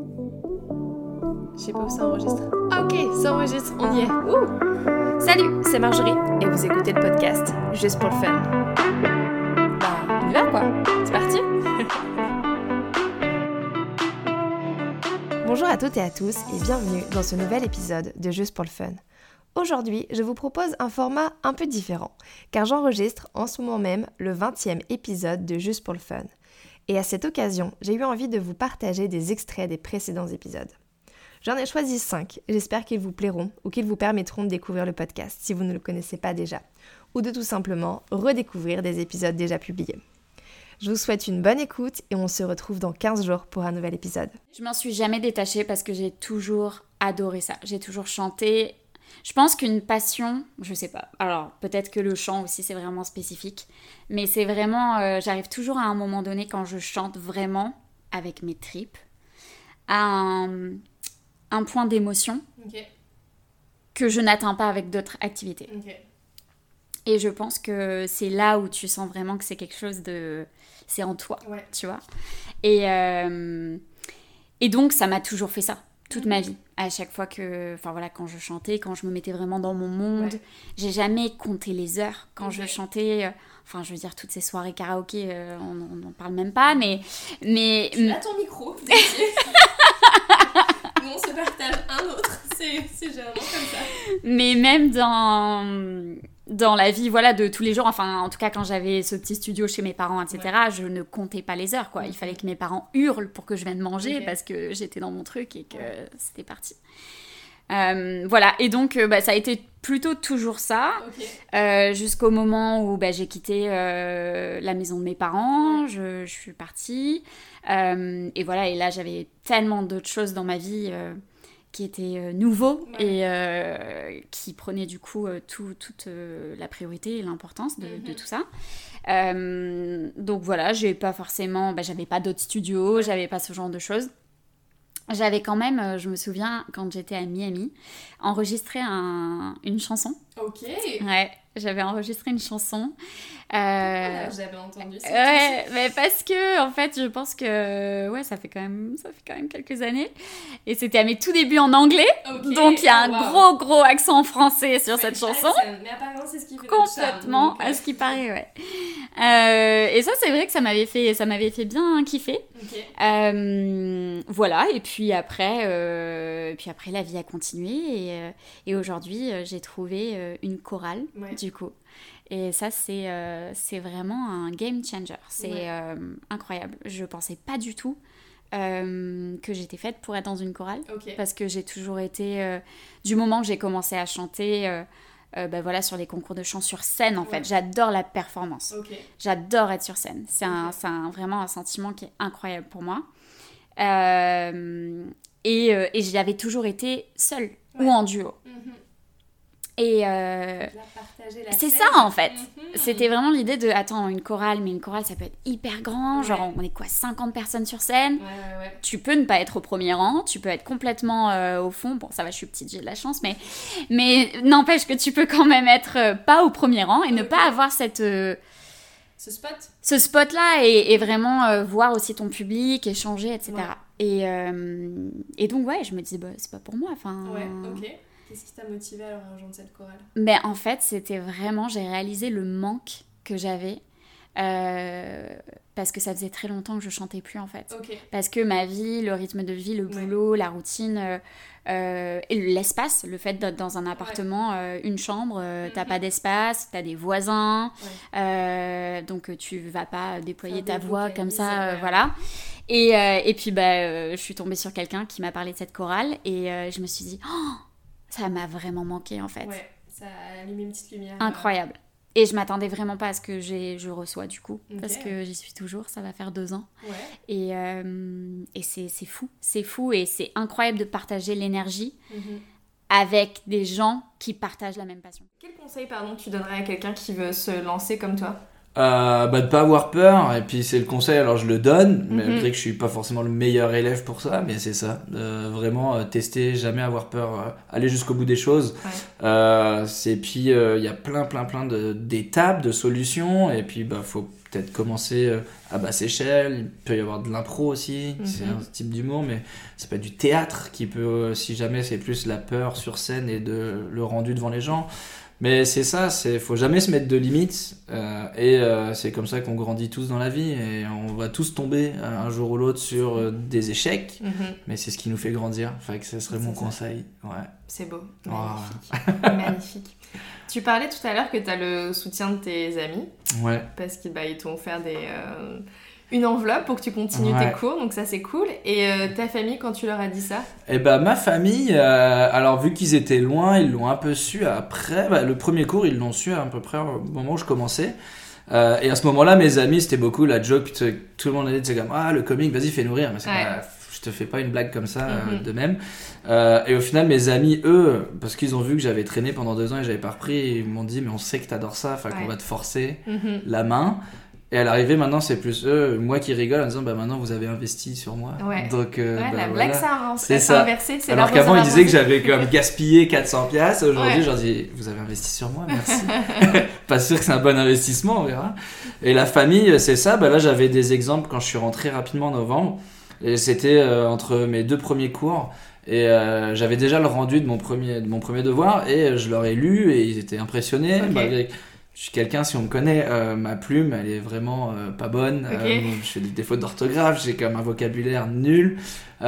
Je sais pas où ça enregistre. Ah ok, ça enregistre, on y est. Ouh. Salut, c'est Marjorie et vous écoutez le podcast Juste pour le fun. Bah, on y va quoi, c'est parti. Bonjour à toutes et à tous et bienvenue dans ce nouvel épisode de Juste pour le fun. Aujourd'hui, je vous propose un format un peu différent, car j'enregistre en ce moment même le 20e épisode de Juste pour le fun. Et à cette occasion, j'ai eu envie de vous partager des extraits des précédents épisodes. J'en ai choisi 5, j'espère qu'ils vous plairont ou qu'ils vous permettront de découvrir le podcast si vous ne le connaissez pas déjà, ou de tout simplement redécouvrir des épisodes déjà publiés. Je vous souhaite une bonne écoute et on se retrouve dans 15 jours pour un nouvel épisode. Je m'en suis jamais détachée parce que j'ai toujours adoré ça, j'ai toujours chanté. Je pense qu'une passion, je sais pas, alors peut-être que le chant aussi c'est vraiment spécifique, mais c'est vraiment, j'arrive toujours à un moment donné quand je chante vraiment avec mes tripes, à un point d'émotion que je n'atteins pas avec d'autres activités. Et je pense que c'est là où tu sens vraiment que c'est quelque chose de... c'est en toi, tu vois. Et donc ça m'a toujours fait ça. Toute ma vie, à chaque fois que, enfin voilà, quand je chantais, quand je me mettais vraiment dans mon monde, j'ai jamais compté les heures quand je chantais. Enfin, je veux dire, toutes ces soirées karaoké, on n'en parle même pas, mais. Tu as ton micro, nous on se partage un autre, c'est généralement comme ça. Mais même dans la vie, voilà, de tous les jours, enfin, en tout cas, quand j'avais ce petit studio chez mes parents, etc., je ne comptais pas les heures, quoi. Il fallait que mes parents hurlent pour que je vienne manger parce que j'étais dans mon truc et que c'était parti. Voilà, et donc, ça a été plutôt toujours ça, jusqu'au moment où j'ai quitté la maison de mes parents, je suis partie, et voilà, et là, j'avais tellement d'autres choses dans ma vie qui étaient nouveaux et qui prenaient du coup toute la priorité et l'importance de tout ça. Donc voilà, j'ai pas forcément, j'avais pas d'autres studios, j'avais pas ce genre de choses. J'avais quand même, je me souviens, quand j'étais à Miami, enregistré une chanson. Ok. Ouais, j'avais enregistré une chanson. J'avais entendu ça. Ouais, mais parce que, en fait, je pense que, ça fait quand même quelques années. Et c'était à mes tout débuts en anglais. Donc, il y a un gros accent français sur cette chanson. Mais apparemment, c'est ce qui fait complètement, à ce qui paraît, et ça, c'est vrai que ça m'avait fait bien kiffer. Voilà, et puis après, la vie a continué. Et aujourd'hui, j'ai trouvé une chorale, du coup. Et ça, c'est vraiment un game changer. C'est incroyable. Je pensais pas du tout que j'étais faite pour être dans une chorale. Parce que j'ai toujours été... du moment que j'ai commencé à chanter... sur les concours de chant sur scène, en fait. J'adore la performance. J'adore être sur scène. C'est vraiment un sentiment qui est incroyable pour moi. Et j'avais toujours été seule ou en duo. Et c'est ça en fait. C'était vraiment l'idée de une chorale, mais une chorale ça peut être hyper grand, genre on est 50 personnes sur scène. Tu peux ne pas être au premier rang, tu peux être complètement au fond. Bon, ça va, je suis petite, j'ai de la chance, mais n'empêche que tu peux quand même être pas au premier rang et ne pas avoir ce spot là et vraiment voir aussi ton public, échanger, etc. Et donc je me disais c'est pas pour moi, Qu'est-ce qui t'a motivé à rejoindre cette chorale ? En fait, c'était vraiment, j'ai réalisé le manque que j'avais parce que ça faisait très longtemps que je chantais plus en fait. Parce que ma vie, le rythme de vie, le boulot, la routine et l'espace, le fait d'être dans un appartement, une chambre, t'as pas d'espace, t'as des voisins, donc tu vas pas déployer ta voix comme ça, voilà. Et puis je suis tombée sur quelqu'un qui m'a parlé de cette chorale et je me suis dit ça m'a vraiment manqué en fait. Ça a allumé une petite lumière. Incroyable. Et je m'attendais vraiment pas à ce que je reçois du coup. Parce que j'y suis toujours, ça va faire 2 ans. Et c'est fou. C'est fou et c'est incroyable de partager l'énergie avec des gens qui partagent la même passion. Quel conseil tu donnerais à quelqu'un qui veut se lancer comme toi ? De pas avoir peur, et puis c'est le conseil, alors je le donne, malgré que je suis pas forcément le meilleur élève pour ça, mais c'est ça, vraiment tester, jamais avoir peur, aller jusqu'au bout des choses. Et puis il y a plein d'étapes, de solutions, et puis faut peut-être commencer à basse échelle, il peut y avoir de l'impro aussi, c'est un type d'humour, mais c'est pas du théâtre qui peut, si jamais c'est plus la peur sur scène et le rendu devant les gens. Mais c'est ça, faut jamais se mettre de limites, c'est comme ça qu'on grandit tous dans la vie, et on va tous tomber un jour ou l'autre sur des échecs, mais c'est ce qui nous fait grandir, enfin que ce serait mon conseil. Ouais. C'est beau, magnifique. Magnifique. Tu parlais tout à l'heure que tu as le soutien de tes amis, parce qu'ils t'ont offert une enveloppe pour que tu continues tes cours, donc ça c'est cool. Et ta famille, quand tu leur as dit ça? Ma famille, alors vu qu'ils étaient loin, ils l'ont un peu su après. Le premier cours, ils l'ont su à peu près au moment où je commençais. Et à ce moment-là, mes amis, c'était beaucoup la joke. Tout le monde allait dire comme le comique, vas-y, fais-nous rire. Mais c'est pas, je te fais pas une blague comme ça de même. Et au final, mes amis, eux, parce qu'ils ont vu que j'avais traîné pendant 2 ans et j'avais pas repris, ils m'ont dit mais on sait que t'adores ça, qu'on va te forcer la main. Et à l'arrivée, maintenant, c'est plus eux, moi qui rigole en disant maintenant vous avez investi sur moi. Donc, la blague, c'est inversé. C'est alors qu'avant, ils disaient que j'avais comme gaspillé 400$. Aujourd'hui, je leur dis vous avez investi sur moi, merci. Pas sûr que c'est un bon investissement, on verra. Et la famille, c'est ça. Là, j'avais des exemples quand je suis rentré rapidement en novembre. Et c'était entre mes 2 premiers cours. Et j'avais déjà le rendu de mon premier devoir. Et je leur ai lu et ils étaient impressionnés. Malgré je suis quelqu'un, si on me connaît, ma plume, elle est vraiment pas bonne. Je fais des fautes d'orthographe, j'ai comme un vocabulaire nul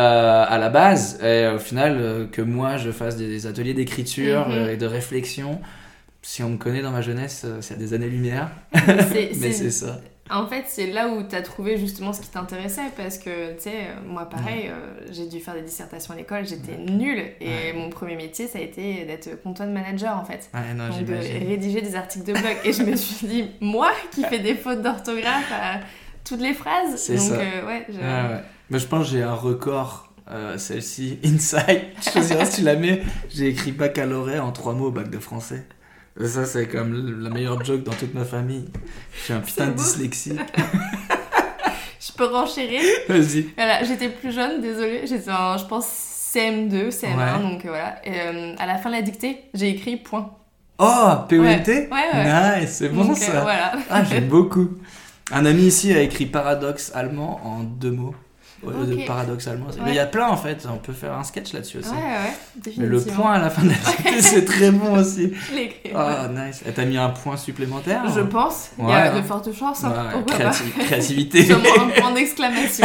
à la base. Et au final, que moi, je fasse des ateliers d'écriture et de réflexion, si on me connaît dans ma jeunesse, c'est à des années-lumière. Mais c'est ça. En fait, c'est là où tu as trouvé justement ce qui t'intéressait, parce que, tu sais, moi pareil, j'ai dû faire des dissertations à l'école, j'étais nulle, et mon premier métier, ça a été d'être content manager, en fait. Donc de rédiger des articles de blog. Et je me suis dit, moi qui fais des fautes d'orthographe à toutes les phrases. C'est donc, ça. Mais je pense que j'ai un record, celle-ci, Inside. Je te dirais, si tu la mets, j'ai écrit baccalauréat en 3 mots au bac de français. Ça, c'est comme la meilleure joke dans toute ma famille. Je suis un putain de dyslexique. Je peux renchérir. Vas-y. Voilà, j'étais plus jeune, désolée. J'étais je pense, CM2, CM1, donc voilà. Et à la fin de la dictée, j'ai écrit point. Oh, PONT ? Ouais. Nice, c'est bon donc, ça. Voilà. J'aime beaucoup. Un ami ici a écrit paradoxe allemand en 2 mots. De paradoxalement. Mais il y a plein en fait, on peut faire un sketch là-dessus aussi. Définitivement. Mais le point à la fin de la dictée, c'est très bon aussi. Je l'ai écrit. Nice. Et t'as mis un point supplémentaire? Je pense. Il y a de fortes chances. Pourquoi pas. Créativité. Sûrement un point d'exclamation.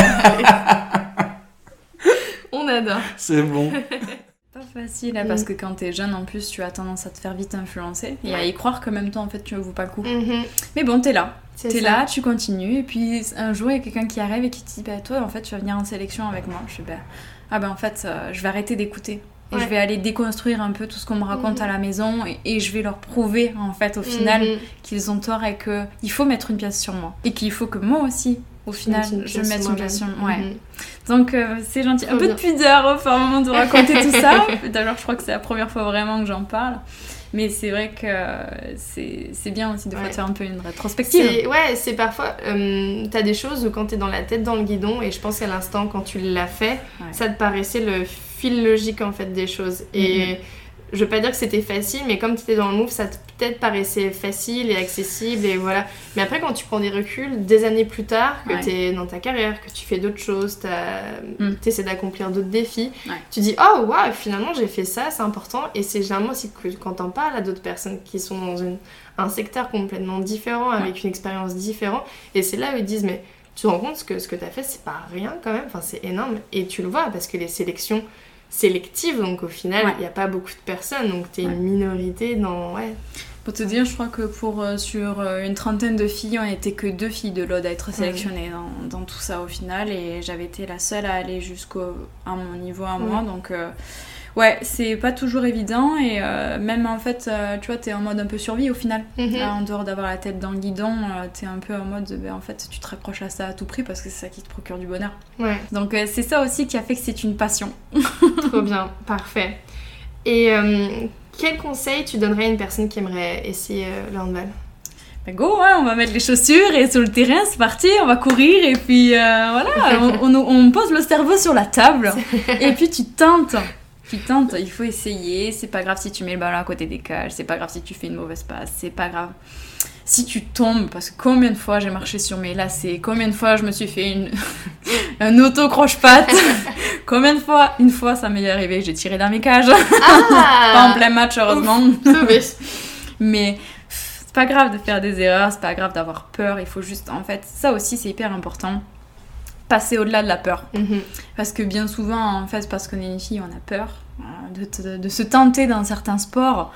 On adore. C'est bon. Pas facile parce que quand t'es jeune en plus tu as tendance à te faire vite influencer et à y croire que même temps en fait tu ne vaux pas le coup. Mais bon, t'es là, là, tu continues et puis un jour il y a quelqu'un qui arrive et qui te dit toi en fait tu vas venir en sélection avec moi. Je dis en fait je vais arrêter d'écouter et je vais aller déconstruire un peu tout ce qu'on me raconte à la maison et je vais leur prouver en fait au final qu'ils ont tort et qu'il faut mettre une pièce sur moi et qu'il faut que moi aussi au final, je mets une pièce sur moi. Donc, c'est gentil. Un peu de pudeur au moment de raconter tout ça. D'ailleurs, je crois que c'est la première fois vraiment que j'en parle. Mais c'est vrai que c'est bien aussi de fois de faire un peu une rétrospective. C'est parfois... t'as des choses où quand t'es dans la tête dans le guidon, et je pense qu'à l'instant, quand tu l'as fait, ça te paraissait le fil logique, en fait, des choses. Et... Je veux pas dire que c'était facile, mais comme tu étais dans le move, ça peut-être paraissait facile et accessible, et voilà. Mais après, quand tu prends des reculs, des années plus tard, que t'es dans ta carrière, que tu fais d'autres choses, t'essaies d'accomplir d'autres défis, tu dis « Oh, waouh, finalement, j'ai fait ça, c'est important ». Et c'est généralement aussi que quand t'en parles à d'autres personnes qui sont dans un secteur complètement différent, avec une expérience différente, et c'est là où ils disent « Mais tu te rends compte que ce que t'as fait, c'est pas rien quand même, enfin, c'est énorme ». Et tu le vois, parce que les sélections... sélective, donc au final il n'y a pas beaucoup de personnes, donc t'es une minorité dans... Pour te dire, je crois que sur une trentaine de filles, on n'était que 2 filles de l'Aude à être sélectionnées dans tout ça au final, et j'avais été la seule à aller à mon niveau à moi, donc c'est pas toujours évident, et même en fait, tu vois, t'es en mode un peu survie au final. En dehors d'avoir la tête dans le guidon, t'es un peu en mode, en fait, tu te raccroches à ça à tout prix parce que c'est ça qui te procure du bonheur. Donc c'est ça aussi qui a fait que c'est une passion. Trop bien, parfait. Et quel conseil tu donnerais à une personne qui aimerait essayer le handball ? Ben go, hein, on va mettre les chaussures et sur le terrain, c'est parti, on va courir et puis voilà, on pose le cerveau sur la table et puis tu tentes, il faut essayer, c'est pas grave si tu mets le ballon à côté des cages, c'est pas grave si tu fais une mauvaise passe, c'est pas grave si tu tombes, parce que combien de fois j'ai marché sur mes lacets, combien de fois je me suis fait un auto-croche-patte, combien de fois, une fois ça m'est arrivé, j'ai tiré dans mes cages, pas en plein match heureusement, mais c'est pas grave de faire des erreurs, c'est pas grave d'avoir peur, il faut juste, en fait, ça aussi c'est hyper important, passer au-delà de la peur. Parce que bien souvent, en fait, parce qu'on est une fille, on a peur de se tenter dans certains sports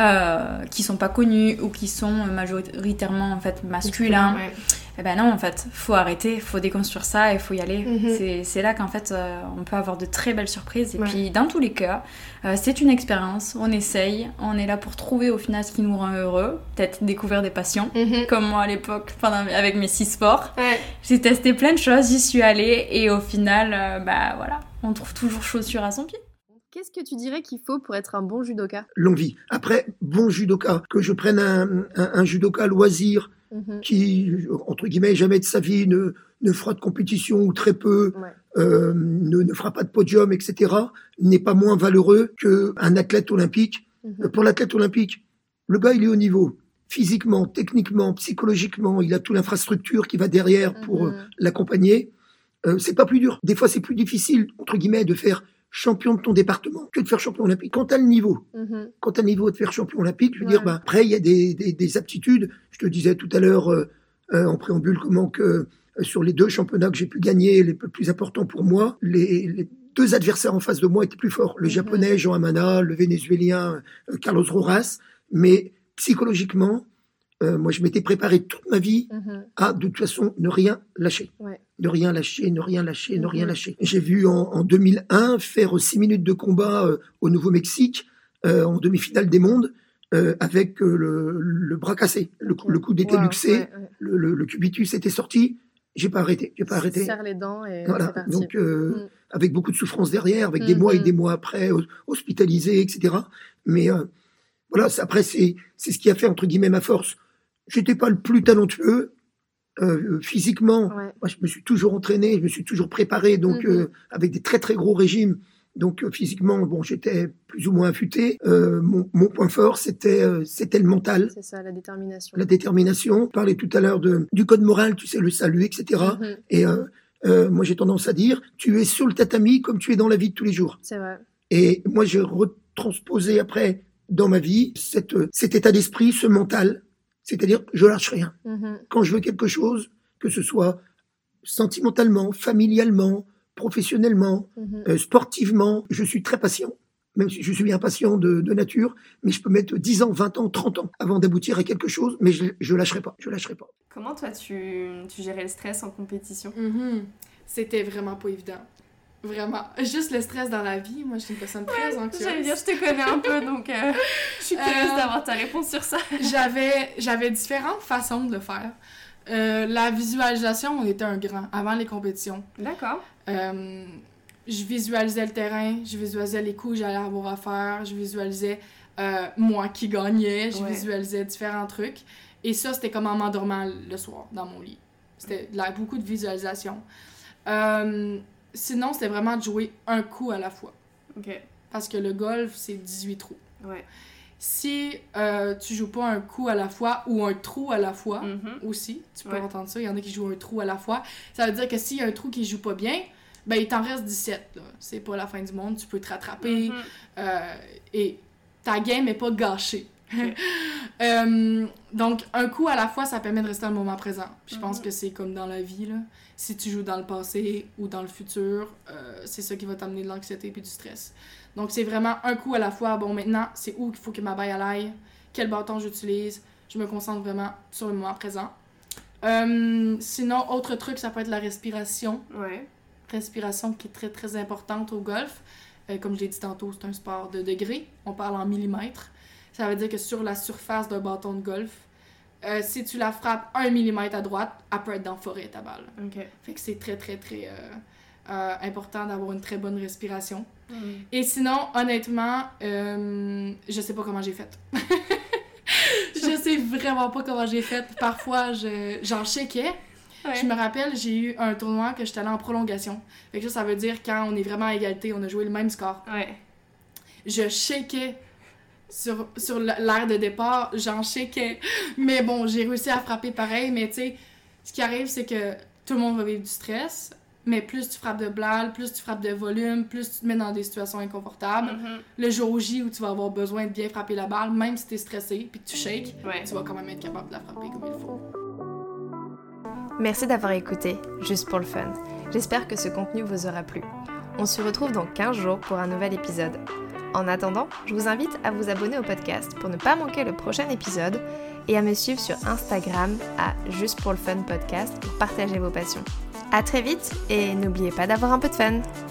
qui sont pas connus ou qui sont majoritairement en fait masculins. Ouais. Et ben non, en fait, faut arrêter, faut déconstruire ça et faut y aller. C'est là qu'en fait, on peut avoir de très belles surprises. Et puis, dans tous les cas, c'est une expérience, on essaye, on est là pour trouver au final ce qui nous rend heureux, peut-être découvrir des passions, comme moi à l'époque, avec mes 6 sports. Ouais. J'ai testé plein de choses, j'y suis allée et au final, voilà, on trouve toujours chaussure à son pied. Qu'est-ce que tu dirais qu'il faut pour être un bon judoka ? L'envie. Après, bon judoka, que je prenne un judoka loisir, qui, entre guillemets, jamais de sa vie ne fera de compétition ou très peu, ne fera pas de podium, etc., n'est pas moins valeureux qu'un athlète olympique. Pour l'athlète olympique, le gars, il est au niveau. Physiquement, techniquement, psychologiquement, il a toute l'infrastructure qui va derrière pour l'accompagner. C'est pas plus dur. Des fois, c'est plus difficile, entre guillemets, de faire champion de ton département que de faire champion olympique. Quand t'as le niveau, de faire champion olympique, je veux dire, après, il y a des aptitudes. Je te disais tout à l'heure, en préambule, comment que sur les 2 championnats que j'ai pu gagner, les plus importants pour moi, les 2 adversaires en face de moi étaient plus forts. Le japonais, Jean Amana, le vénézuélien, Carlos Rojas. Mais psychologiquement, moi, je m'étais préparé toute ma vie à, de toute façon, ne rien lâcher. Ne rien lâcher, ne rien lâcher, ne rien lâcher. J'ai vu en 2001 faire 6 minutes de combat au Nouveau-Mexique, en demi-finale des mondes, avec le bras cassé. Le coude était luxé, le cubitus était sorti. J'ai pas arrêté. Tu serres les dents et voilà. C'est parti. Donc, avec beaucoup de souffrance derrière, avec des mois et des mois après, hospitalisé, etc. Mais voilà, après, c'est ce qui a fait, entre guillemets, ma force. J'étais pas le plus talentueux. Physiquement, moi, je me suis toujours entraîné, je me suis toujours préparé, donc avec des très très gros régimes. Donc physiquement, bon, j'étais plus ou moins affûté. Mon point fort, c'était le mental. C'est ça, la détermination. La détermination. On parlait tout à l'heure du code moral, tu sais, le salut, etc. Et moi, j'ai tendance à dire, tu es sur le tatami comme tu es dans la vie de tous les jours. C'est vrai. Et moi, j'ai retransposé après dans ma vie cet état d'esprit, ce mental. C'est-à-dire, je lâche rien. Quand je veux quelque chose, que ce soit sentimentalement, familialement, professionnellement, sportivement, je suis très patient. Même si je suis impatient de nature, mais je peux mettre 10 ans, 20 ans, 30 ans avant d'aboutir à quelque chose, mais je lâcherai pas. Je lâcherai pas. Comment toi, tu gérais le stress en compétition ? C'était vraiment pas évident. Vraiment. Juste le stress dans la vie. Moi, je suis une personne très anxieuse. J'allais dire, je te connais un peu, donc je suis curieuse d'avoir ta réponse sur ça. J'avais différentes façons de le faire. La visualisation, on était un grand avant les compétitions. D'accord. Je visualisais le terrain, je visualisais les coups que j'allais avoir à faire, je visualisais moi qui gagnais, je visualisais différents trucs. Et ça, c'était comme en m'endormant le soir dans mon lit. C'était beaucoup de visualisation. Sinon, c'était vraiment de jouer un coup à la fois. OK. Parce que le golf, c'est 18 trous. Ouais. Si tu joues pas un coup à la fois ou un trou à la fois aussi, tu peux entendre ça, il y en a qui jouent un trou à la fois, ça veut dire que s'il y a un trou qui joue pas bien, ben il t'en reste 17. Là. C'est pas la fin du monde, tu peux te rattraper et ta game est pas gâchée. Okay. Donc, un coup à la fois, ça permet de rester dans le moment présent. Je pense que c'est comme dans la vie, là. Si tu joues dans le passé ou dans le futur, c'est ça qui va t'amener de l'anxiété et du stress. Donc, c'est vraiment un coup à la fois. Bon, maintenant, c'est où qu'il faut que ma balle aille, quel bâton j'utilise. Je me concentre vraiment sur le moment présent. Sinon, autre truc, ça peut être la respiration. Respiration qui est très, très importante au golf. Comme je l'ai dit tantôt, c'est un sport de degrés. On parle en millimètres. Ça veut dire que sur la surface d'un bâton de golf, si tu la frappes 1 millimètre à droite, elle peut être dans la forêt, ta balle. Okay. Fait que c'est très, très, très important d'avoir une très bonne respiration. Et sinon, honnêtement, je sais pas comment j'ai fait. Je sais sais vraiment pas comment j'ai fait. Parfois, j'en shakeais. Ouais. Je me rappelle, j'ai eu un tournoi que j'étais allée en prolongation. Fait que ça veut dire quand on est vraiment à égalité, on a joué le même score. Ouais. Je shakeais sur l'aire de départ, j'en shakeais. Mais bon, j'ai réussi à frapper pareil, mais tu sais, ce qui arrive, c'est que tout le monde va vivre du stress, mais plus tu frappes de balle, plus tu frappes de volume, plus tu te mets dans des situations inconfortables. Le jour J où tu vas avoir besoin de bien frapper la balle, même si t'es stressé puis que tu shakes, tu vas quand même être capable de la frapper comme il faut. Merci d'avoir écouté, juste pour le fun. J'espère que ce contenu vous aura plu. On se retrouve dans 15 jours pour un nouvel épisode. En attendant, je vous invite à vous abonner au podcast pour ne pas manquer le prochain épisode et à me suivre sur Instagram à Juste pour le Fun Podcast pour partager vos passions. À très vite et n'oubliez pas d'avoir un peu de fun.